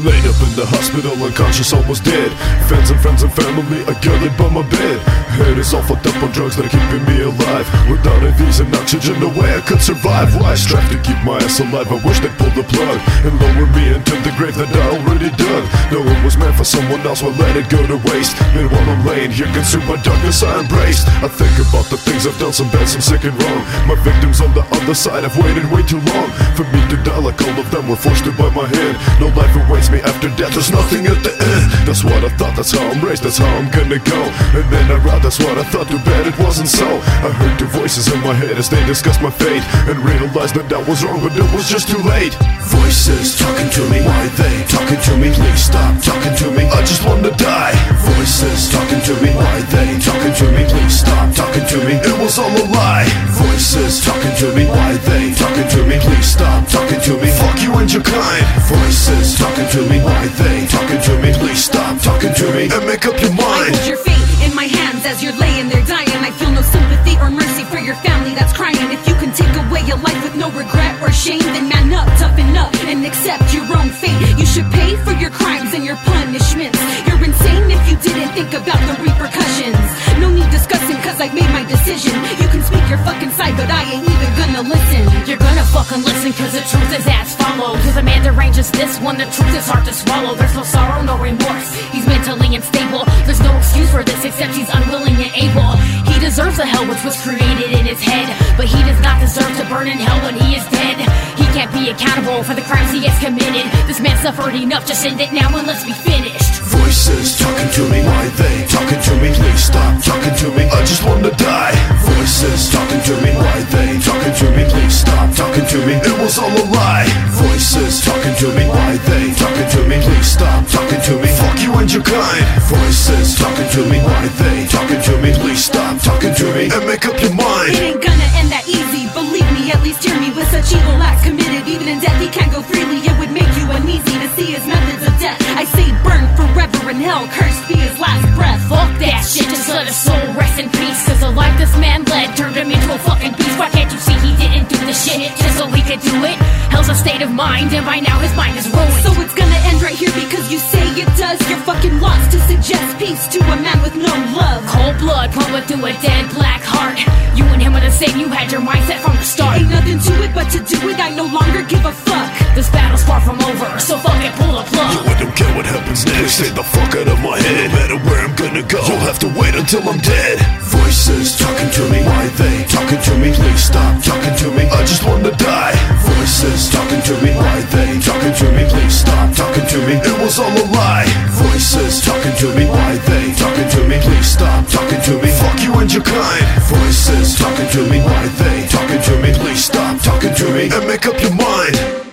Laid up in the hospital, unconscious, almost dead. Fans and friends and family are gathered by my bed. Head is all fucked up on drugs that are keeping me alive. Without IVs and oxygen, no way I could survive. Why strive to keep my ass alive? I wish they'd pull the plug and lower me into the grave that I already dug. No one was meant for someone else, well let it go to waste. Meanwhile I'm laying here consumed by darkness I embraced. I think about the things I've done, some bad, some sick and wrong. My victims on the other side have waited way too long for me to die like all of them were forced to by my hand. No life awaits me after death, there's nothing at the end. That's what I thought, that's how I'm raised, that's how I'm gonna go. And then I ride, that's what I thought, too bad it wasn't so. I heard two voices in my head as they discussed my fate, and realized that that was wrong, but it was just too late. Voices talking to me, why they talking to me? Please stop talking to me, I just wanna die. Voices talking to me, why they talking to me? Please stop talking to me, it was all a lie. Voices talking to me, why they talking to me? Please stop talking to me, fuck you and your kind. Voices talking to me, why they talking to me? Please stop talking to me and make up your mind. I hold your fate in my hands as you're laying there dying. I feel no sympathy or mercy for your family that's crying. If you can take away your life with no regret or shame, then man up, toughen up, and accept your own fate. You should pay for your crimes and your punishments. You're insane if you didn't think about the repercussions. No need discussing, cause I've made my decision. You can speak your fucking side, but I ain't even gonna listen. You're gonna fucking listen, cause the truth is as follows. To the man deranged as this one, the truth is hard to swallow. There's no sorrow, no remorse, he's mentally unstable. There's no excuse for this except he's unwilling and able. He deserves the hell which was created in his head, but he does not deserve to burn in hell when he is dead. He can't be accountable for the crimes he has committed. This man suffered enough, just end it now and let's be finished. Voices talking to me, why they talking to me? Please stop talking to me, I just wanna die. Voices talking to me, why they talking to me? Please stop talking to me, it was all a lie. Voices talking to me, why they talking to me? Please stop talking to me, fuck you and your kind. Voices talking to me, why they talking to me? Please stop talking to me and make up your mind. It ain't gonna end that easy, believe me, at least hear me. With such evil acts committed, even in death he can't go freely. It would make you uneasy to see his methods of death. I say burn forever in hell, cursed be his last breath. Fuck that shit, just let his soul rest in peace. Cause the life this man led turned him into a fucking beast. Why can't you see he didn't do the shit just so he could do it? Hell's a state of mind, and by now his mind is ruined. So it's gonna end right here because you say it does. You're fucking lost to suggest peace to a man with no love. Cold blood pumping through a dead black heart. You and him are the same, you had your mindset from the start. Ain't nothing to it but to do it, I no longer give a fuck. This battle's far from over, so fucking pull the plug. Yo, I don't care what happens next, stay the fuck out of my head. No matter where I'm gonna go, you'll have to wait until I'm dead. Voices talking to me, why they talking to me? Please stop talking to me, I just wanna die. Voices talking to me, why they talking to me? Please stop talking to me, it was all a lie. Voices talking to me, why they talking to me? Please stop talking to me, fuck you and your kind. Voices talking to me, why they talking to me? Please stop talking to me and make up your mind.